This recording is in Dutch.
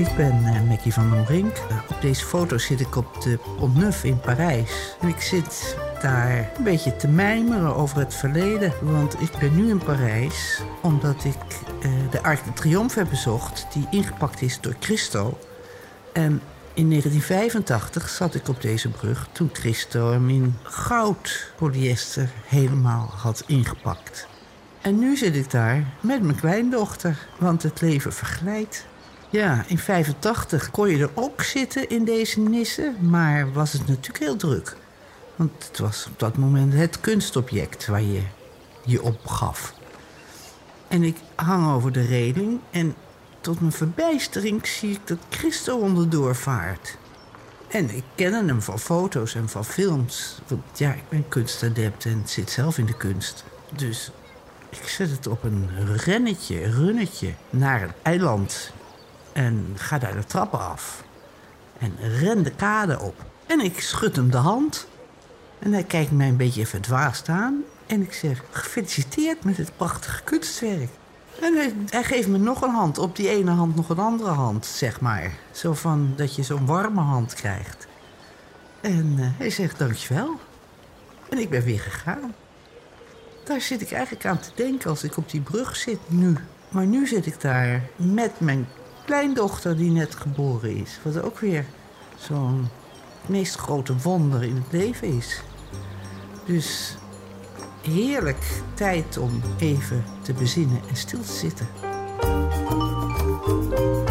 Ik ben Mackie van den Brink. Op deze foto zit ik op de Pont Neuf in Parijs. En ik zit daar een beetje te mijmeren over het verleden. Want ik ben nu in Parijs omdat ik de Arc de Triomphe heb bezocht, die ingepakt is door Christo. En in 1985 zat ik op deze brug toen Christo hem in goud polyester helemaal had ingepakt. En nu zit ik daar met mijn kleindochter, want het leven verglijdt. Ja, in 85 kon je er ook zitten in deze nissen, maar was het natuurlijk heel druk. Want het was op dat moment het kunstobject waar je je op gaf. En ik hang over de reling en tot mijn verbijstering zie ik dat Christo onderdoor vaart. En ik ken hem van foto's en van films. Want ja, ik ben kunstadept en zit zelf in de kunst. Dus ik zet het op een runnetje naar een eiland. En ga daar de trappen af. En ren de kade op. En ik schud hem de hand. En hij kijkt mij een beetje verdwaasd aan. En ik zeg, gefeliciteerd met het prachtige kunstwerk. En hij geeft me nog een hand. Op die ene hand nog een andere hand, zeg maar. Zo van dat je zo'n warme hand krijgt. En hij zegt, dankjewel. En ik ben weer gegaan. Daar zit ik eigenlijk aan te denken als ik op die brug zit nu. Maar nu zit ik daar met mijn kleindochter die net geboren is. Wat ook weer zo'n meest grote wonder in het leven is. Dus heerlijk tijd om even te bezinnen en stil te zitten.